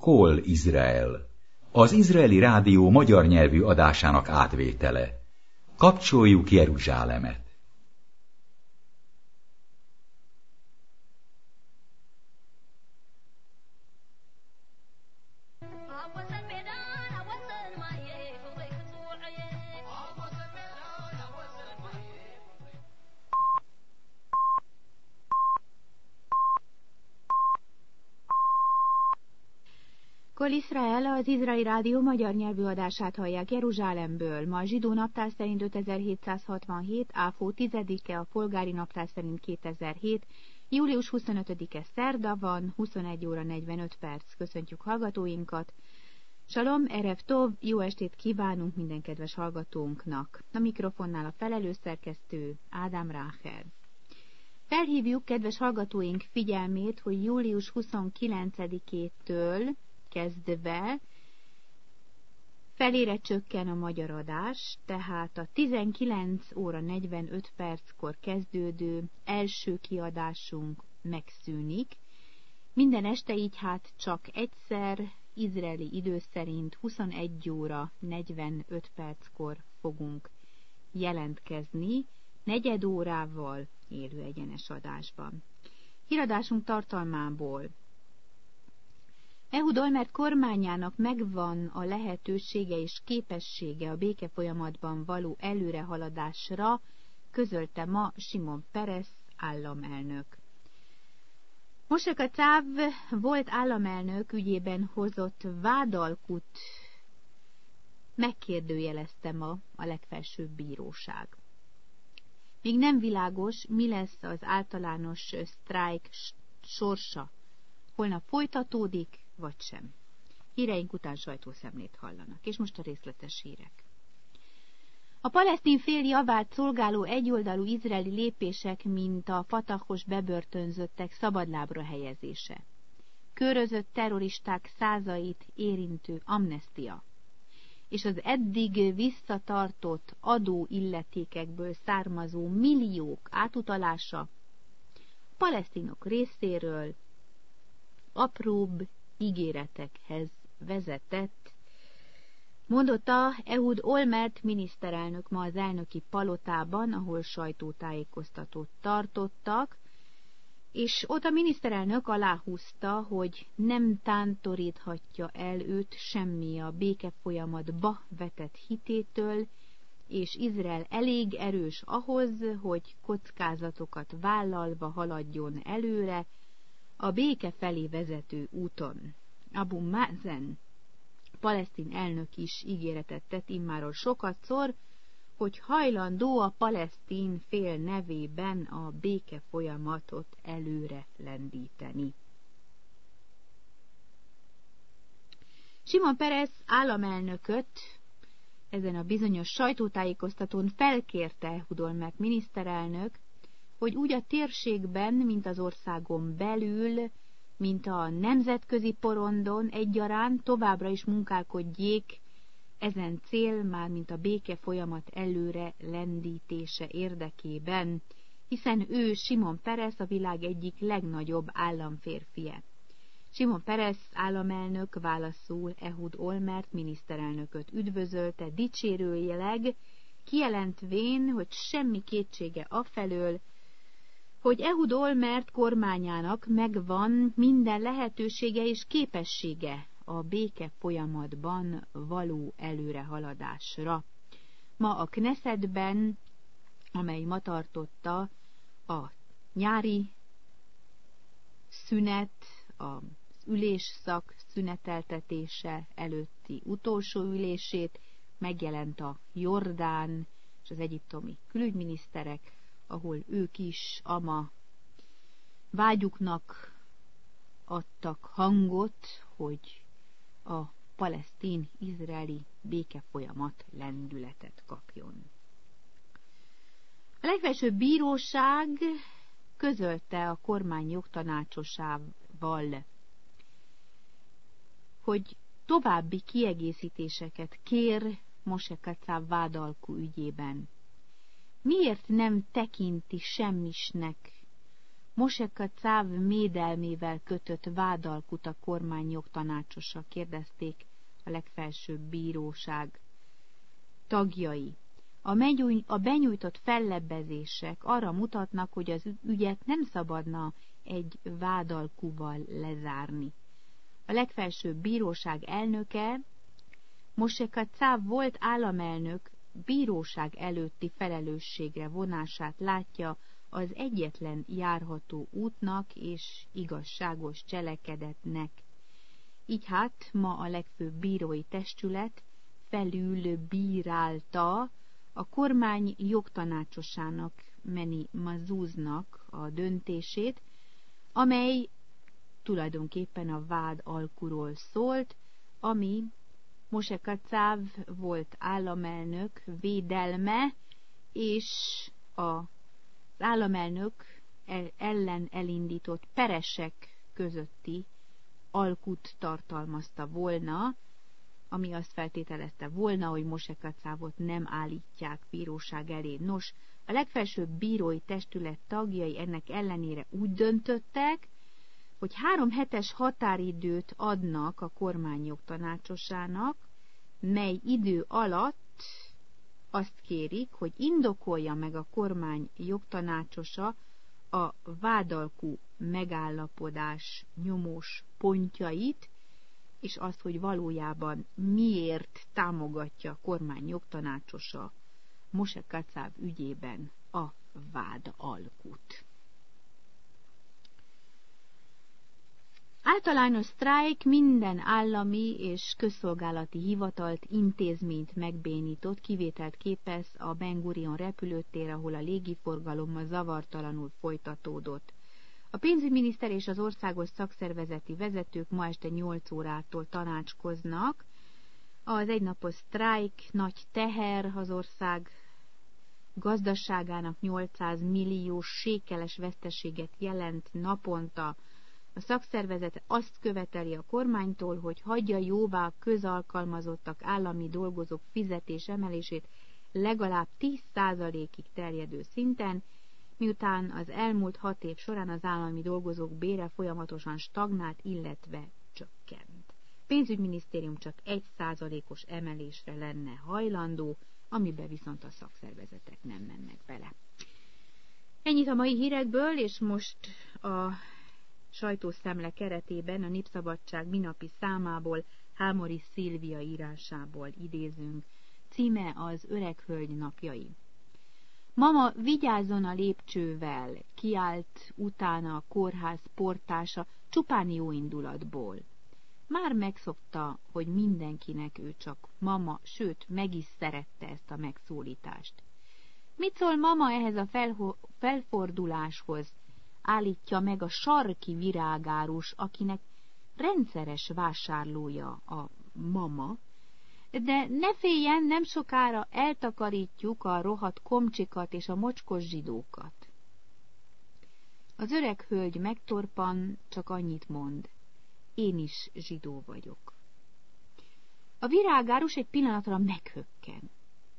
Kol Izrael, az izraeli rádió magyar nyelvű adásának átvétele. Kapcsoljuk Jeruzsálemet! Kol Izrael, az izraeli rádió magyar nyelvű adását hallják Jeruzsálemből. Ma a zsidó naptár szerint 5767, Áfó 10-e, a polgári naptár szerint 2007, július 25-e szerda van, 21 óra 45 perc. Köszöntjük hallgatóinkat. Salom, erev tov, jó estét kívánunk minden kedves hallgatónknak. A mikrofonnál a felelős szerkesztő Ádám Rácher. Felhívjuk kedves hallgatóink figyelmét, hogy július 29-től kezdve felére csökken a magyar adás, tehát a 19 óra 45 perckor kezdődő első kiadásunk megszűnik. Minden este így hát csak egyszer, izraeli idő szerint 21 óra 45 perckor fogunk jelentkezni, negyed órával élő egyenes adásban. Híradásunk tartalmából: Ehud Olmert kormányának megvan a lehetősége és képessége a békefolyamatban való előrehaladásra, közölte ma Simon Peres államelnök. Moshe Katsav volt államelnök ügyében hozott vádalkut megkérdőjelezte ma a legfelsőbb bíróság. Még nem világos, mi lesz az általános sztrájk sorsa. Holnap folytatódik, vagy sem. Híreink után sajtószemlét hallanak. És most a részletes hírek. A palesztin fél javát szolgáló egyoldalú izraeli lépések, mint a Fatahos bebörtönzöttek szabadlábra helyezése. Körözött terroristák százait érintő amnestia. És az eddig visszatartott adóilletékekből származó milliók átutalása palesztinok részéről apróbb ígéretekhez vezetett, mondotta Ehud Olmert miniszterelnök ma az elnöki palotában, ahol sajtótájékoztatót tartottak, és ott a miniszterelnök aláhúzta, hogy nem tántoríthatja el őt semmi a békefolyamatba vetett hitétől, és Izrael elég erős ahhoz, hogy kockázatokat vállalva haladjon előre a béke felé vezető úton. Abu Mazen, palesztin elnök is ígéretet tett immáron sokatszor, hogy hajlandó a palesztin fél nevében a béke folyamatot előre lendíteni. Simon Peres államelnököt ezen a bizonyos sajtótájékoztatón felkérte Ehud Olmert miniszterelnök, hogy úgy a térségben, mint az országon belül, mint a nemzetközi porondon egyaránt továbbra is munkálkodjék ezen cél, mármint a béke folyamat előre lendítése érdekében, hiszen ő, Simon Peres, a világ egyik legnagyobb államférfie. Simon Peres államelnök válaszul Ehud Olmert miniszterelnököt üdvözölte dicsérőjeleg, kijelentvén, hogy semmi kétsége afelől, hogy Ehud Olmert kormányának megvan minden lehetősége és képessége a béke folyamatban való előrehaladásra. Ma a Knessetben, amely ma tartotta a nyári szünet, az ülésszak szüneteltetése előtti utolsó ülését, megjelent a jordán és az egyiptomi külügyminiszterek, ahol ők is ama vágyuknak adtak hangot, hogy a palesztin-izraeli békefolyamat lendületet kapjon. A legfelsőbb bíróság közölte a kormány jogtanácsosával, hogy további kiegészítéseket kér Moshe Katsav vádalkú ügyében. Miért nem tekinti semmisnek Moshe Katsav médelmével kötött vádalkut a kormány jogtanácsosa, kérdezték a legfelsőbb bíróság tagjai. A benyújtott fellebbezések arra mutatnak, hogy az ügyet nem szabadna egy vádalkuval lezárni. A legfelsőbb bíróság elnöke, Moshe Katsav volt államelnök, bíróság előtti felelősségre vonását látja az egyetlen járható útnak és igazságos cselekedetnek. Így hát ma a legfőbb bírói testület felülbírálta a kormány jogtanácsosának, Meni Mazuznak a döntését, amely tulajdonképpen a vád alkuról szólt, ami Moshe Katsav volt államelnök védelme, és az államelnök ellen elindított peresek közötti alkut tartalmazta volna, ami azt feltételezte volna, hogy Moshe Katsavot nem állítják bíróság elé. Nos, a legfelsőbb bírói testület tagjai ennek ellenére úgy döntöttek, hogy 3 hetes határidőt adnak a kormány jogtanácsosának, mely idő alatt azt kérik, hogy indokolja meg a kormány jogtanácsosa a vádalkú megállapodás nyomós pontjait, és azt, hogy valójában miért támogatja a kormány jogtanácsosa Moshe Katsav ügyében a vádalkut. Általános sztrájk minden állami és közszolgálati hivatalt, intézményt megbénított, kivételt képez a Ben Gurion repülőtér, ahol a légiforgalom zavartalanul folytatódott. A pénzügyminiszter és az országos szakszervezeti vezetők ma este 8 órától tanácskoznak. Az egynapos sztrájk nagy teher, az ország gazdaságának 800 millió sékeles veszteséget jelent naponta. A szakszervezet azt követeli a kormánytól, hogy hagyja jóvá a közalkalmazottak, állami dolgozók fizetés emelését legalább 10%-ig terjedő szinten, miután az elmúlt 6 év során az állami dolgozók bére folyamatosan stagnált, illetve csökkent. Pénzügyminisztérium csak 1%-os emelésre lenne hajlandó, amiben viszont a szakszervezetek nem mennek bele. Ennyit a mai hírekből, és most a sajtószemle keretében a Népszabadság minapi számából, Hámori Szilvia írásából idézünk. Címe az Öreg hölgy napjai. Mama, vigyázzon a lépcsővel, kiált utána a kórház portása, csupán jó indulatból. Már megszokta, hogy mindenkinek ő csak mama, sőt, meg is szerette ezt a megszólítást. Mit szól mama ehhez a felforduláshoz? Állítja meg a sarki virágárus, akinek rendszeres vásárlója a mama, de ne féljen, nem sokára eltakarítjuk a rohadt komcsikat és a mocskos zsidókat. Az öreg hölgy megtorpan, csak annyit mond. Én is zsidó vagyok. A virágárus egy pillanatra meghökken.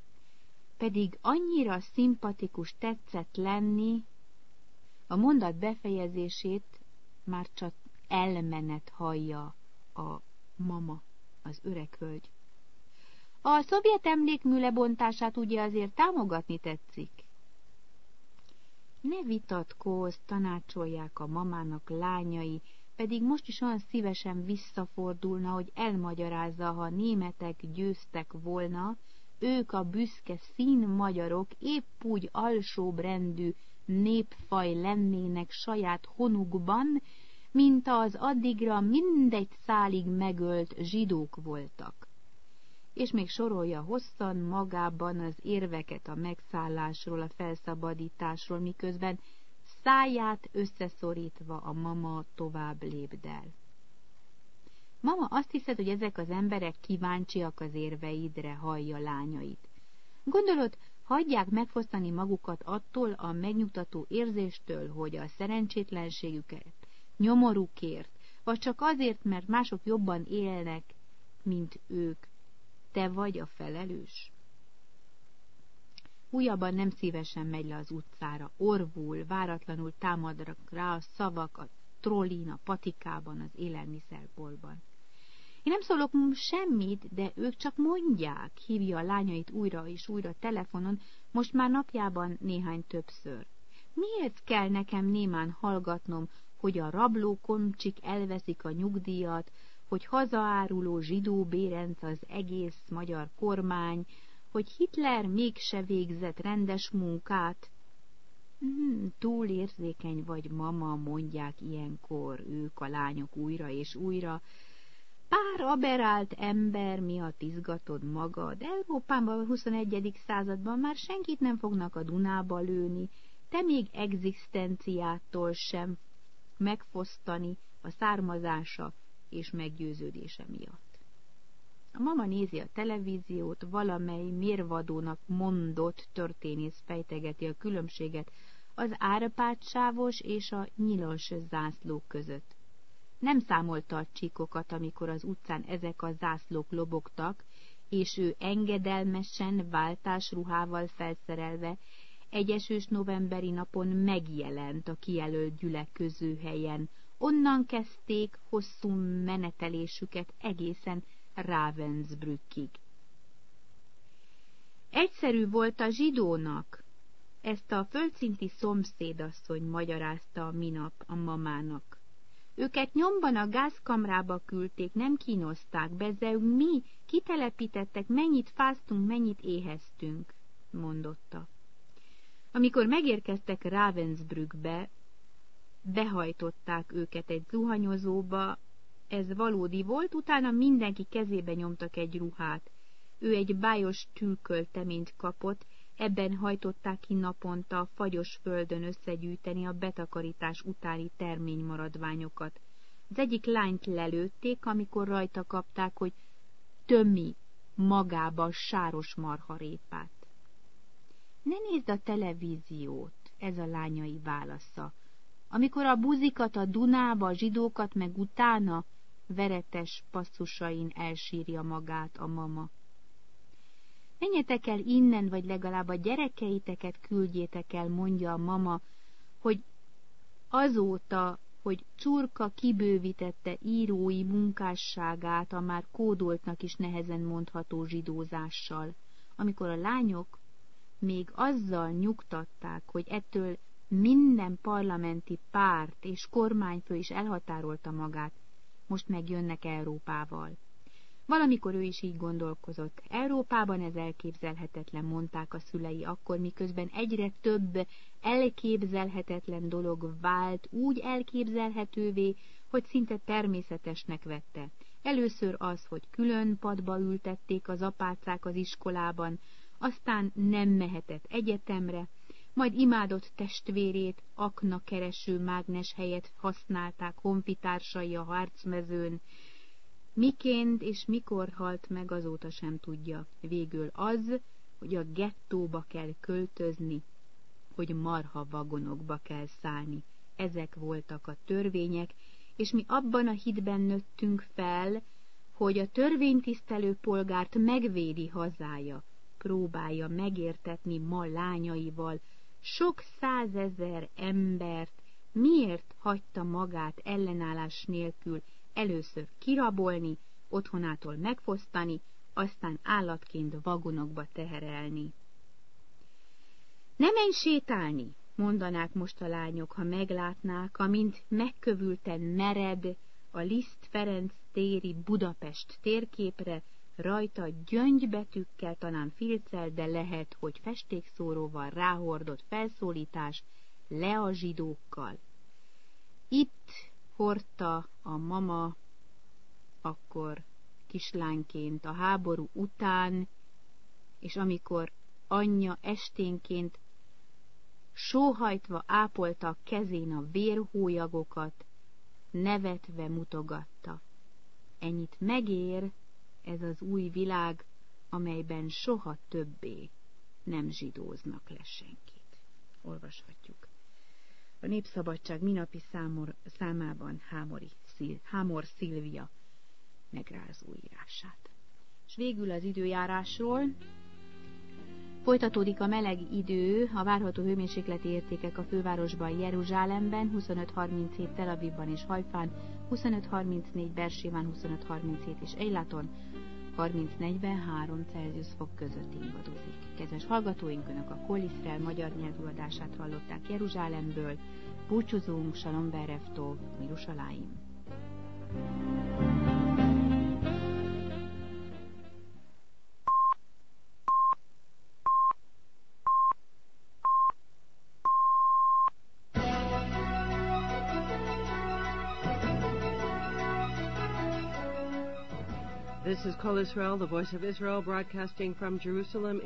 Pedig annyira szimpatikus tetszett lenni, a mondat befejezését már csak elmenet hallja a mama, az öreg hölgy. A szovjet emlékmű lebontását ugye azért támogatni tetszik? Ne vitatkozz, tanácsolják a mamának lányai, pedig most is olyan szívesen visszafordulna, hogy elmagyarázza, ha a németek győztek volna, ők a büszke színmagyarok épp úgy alsóbrendű népfaj lennének saját honukban, mint az addigra mindegy szálig megölt zsidók voltak. És még sorolja hosszan magában az érveket a megszállásról, a felszabadításról, miközben száját összeszorítva a mama tovább lépdel. Mama, azt hiszed, hogy ezek az emberek kíváncsiak az érveidre, hallja lányait. Gondolod, hagyják megfosztani magukat attól a megnyugtató érzéstől, hogy a szerencsétlenségüket, nyomorukért, vagy csak azért, mert mások jobban élnek, mint ők, te vagy a felelős? Újabban nem szívesen megy le az utcára, orvul, váratlanul támadnak rá a szavak a trollin, a patikában, az élelmiszerboltban. Én nem szólok semmit, de ők csak mondják, hívja a lányait újra és újra telefonon, most már napjában néhány többször. Miért kell nekem némán hallgatnom, hogy a rabló komcsik elveszik a nyugdíjat, hogy hazaáruló zsidó bérenc az egész magyar kormány, hogy Hitler mégse végzett rendes munkát? Túl érzékeny vagy, mama, mondják ilyenkor ők, a lányok újra és újra. Pár aberált ember miatt izgatod magad. Európában a 21. században már senkit nem fognak a Dunába lőni, te még egzisztenciától sem megfosztani a származása és meggyőződése miatt. A mama nézi a televíziót, valamely mérvadónak mondott történész fejtegeti a különbséget az Árpád-sávos és a nyilas zászlók között. Nem számolta a csíkokat, amikor az utcán ezek a zászlók lobogtak, és ő engedelmesen, váltásruhával felszerelve egy esős novemberi napon megjelent a kijelölt gyülekezőhelyen. Onnan kezdték hosszú menetelésüket egészen Ravensbrückig. Egyszerű volt a zsidónak, ezt a földszinti szomszédasszony magyarázta minap a mamának. Őket nyomban a gázkamrába küldték, nem kínozták, bezzeg mi kitelepítettek, mennyit fáztunk, mennyit éheztünk, mondotta. Amikor megérkeztek Ravensbrückbe, behajtották őket egy zuhanyozóba, ez valódi volt, utána mindenki kezébe nyomtak egy ruhát. Ő egy bájos tülkölteményt kapott, ebben hajtották ki naponta a fagyos földön összegyűjteni a betakarítás utáni terménymaradványokat. Az egyik lányt lelőtték, amikor rajta kapták, hogy tömi magába a sáros marharépát. Ne nézd a televíziót, ez a lányai válasza. Amikor a buzikat a Dunába, a zsidókat meg utána, veretes passzusain elsírja magát a mama. Menjetek el innen, vagy legalább a gyerekeiteket küldjétek el, mondja a mama, hogy azóta, hogy Csurka kibővítette írói munkásságát a már kódoltnak is nehezen mondható zsidózással, amikor a lányok még azzal nyugtatták, hogy ettől minden parlamenti párt és kormányfő is elhatárolta magát, most megjönnek Európával. Valamikor ő is így gondolkozott. Európában ez elképzelhetetlen, mondták a szülei akkor, miközben egyre több elképzelhetetlen dolog vált úgy elképzelhetővé, hogy szinte természetesnek vette. Először az, hogy külön padba ültették az apácák az iskolában, aztán nem mehetett egyetemre, majd imádott testvérét aknakereső mágnes helyett használták honfitársai a harcmezőn. Miként és mikor halt meg, azóta sem tudja. Végül az, hogy a gettóba kell költözni, hogy marha vagonokba kell szállni. Ezek voltak a törvények, és mi abban a hitben nőttünk fel, hogy a törvénytisztelő polgárt megvédi hazája, próbálja megértetni ma lányaival, sok százezer embert miért hagyta magát ellenállás nélkül először kirabolni, otthonától megfosztani, aztán állatként vagonokba teherelni. Ne menj sétálni, mondanák most a lányok, ha meglátnák, amint megkövülten mered a Liszt Ferenc téri Budapest térképre, rajta gyöngybetűkkel, talán filccel, de lehet, hogy festékszóróval ráhordott felszólítás, le a zsidókkal. Itt hordta a mama akkor kislányként a háború után, és amikor anyja esténként sóhajtva ápolta a kezén a vérhólyagokat, nevetve mutogatta. Ennyit megér ez az új világ, amelyben soha többé nem zsidóznak le senkit. Olvashatjuk a Népszabadság minapi számában Hámor Szilvia megrázó írását. És végül az időjárásról. Folytatódik a meleg idő, a várható hőmérsékleti értékek a fővárosban, Jeruzsálemben 25-37, Tel Avivban és Hajfán 25-34, Bersében 25-37 és Eilaton 30-43 Celsius fok között ingadozik. Kedves hallgatóink, Önök a Kol Israel magyar nyelvű adását hallották Jeruzsálemből. Búcsúzunk, Shalom Berev Tov, Mirushalayim. This is Kol Israel, the voice of Israel, broadcasting from Jerusalem.